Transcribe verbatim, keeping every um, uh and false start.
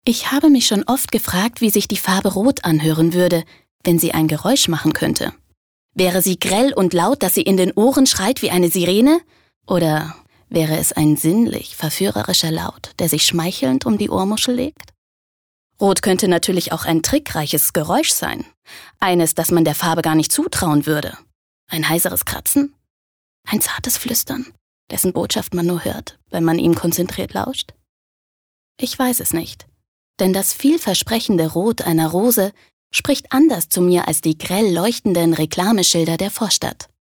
Ich habe mich schon oft gefragt, wie sich die Farbe Rot anhören würde, wenn sie ein Geräusch machen könnte. Wäre sie grell und laut, dass sie in den Ohren schreit wie eine Sirene? Oder wäre es ein sinnlich verführerischer Laut, der sich schmeichelnd um die Ohrmuschel legt? Rot könnte natürlich auch ein trickreiches Geräusch sein. Eines, das man der Farbe gar nicht zutrauen würde. Ein heiseres Kratzen? Ein zartes Flüstern, dessen Botschaft man nur hört, wenn man ihm konzentriert lauscht? Ich weiß es nicht. Denn das vielversprechende Rot einer Rose spricht anders zu mir als die grell leuchtenden Reklameschilder der Vorstadt.